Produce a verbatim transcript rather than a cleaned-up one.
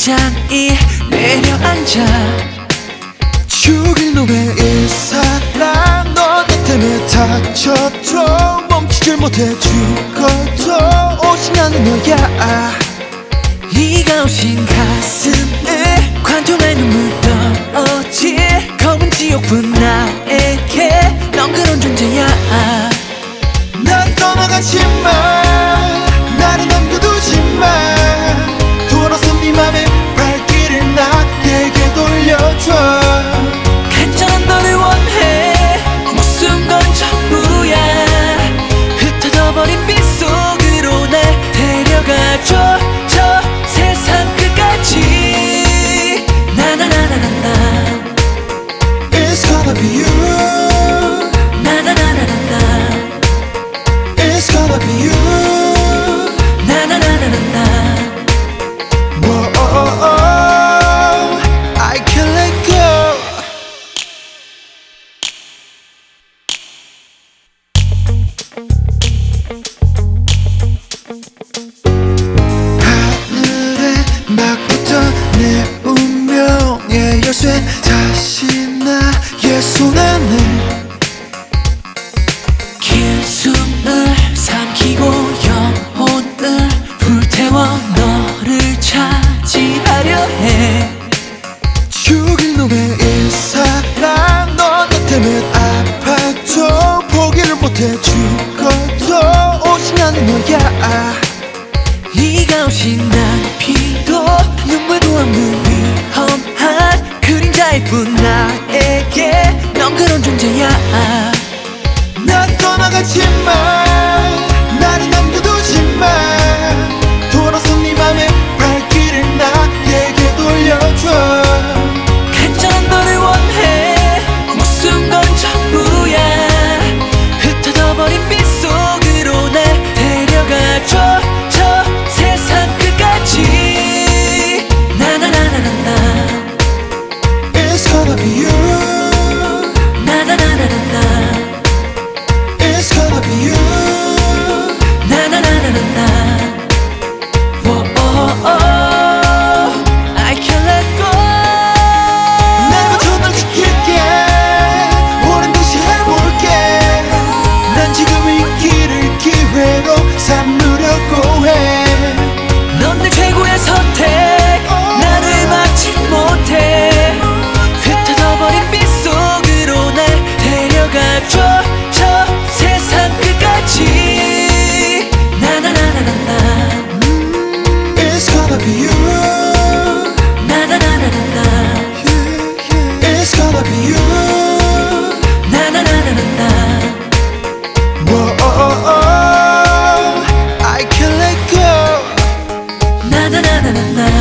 심장이 내려앉아 죽일 놈의 이 사랑 너 내 때문에 다쳐도 멈추질 못해 죽어도 오직 않는 너야. 네가 오신 가슴에 관통의 눈물 떨어질 검은 지옥분 나에게 넌 그런 존재야. 난 떠나가지마 나를 남겨두지마 돌아서 네 맘의 발길을 나에게 돌려줘. 간절한 너를 원해 무슨 건 전부야. 흩어져버린 빛 속으로 날 데려가줘 저 세상 끝까지. 나나나나나나 It's gonna be you. 나나나나나나 It's gonna be you. 나나나나나나 Whoa, I can't let go. 하늘에 막 붙어 내 운명의 열쇠 다시 나의 손에 내 긴 숨을 삼키고 영혼을 불태워 너를 차지하려 해. 죽일 놈의 이 사랑 너 내 때문에 아파도 포기를 못해 죽어도 오직 않는 너야. 네가 오신 난 피도 눈물도 없는 위험한 그림자일 뿐 나에게 넌 그런 존재야. 난 떠나가지마 나를 남겨두지마 돌아서 네 맘의 발길을 나에게 돌려줘. 간절한 너를 원해 무슨 건 전부야. 흩어져버린 빛 속으로 날 데려가줘 저 세상 끝까지. 나나나나나나 It's gonna be you. 나나나나나나 It's gonna be you. 나나나나나나 Whoa, I can't let go. 날 맞춰 널 지킬게 오랜 듯이 해볼게. 난 지금 이 길을 기회로 삼으려고 해. 넌 내 최고의 선택 나를 막지 못해. 흩어져버린 빛 속으로 날 데려가줘 저 세상 끝까지. 나나나나나나 It's gonna be you. 나나나나나나 It's gonna be you. 나나나나나나 Whoa, I can't let go. 나나나나나나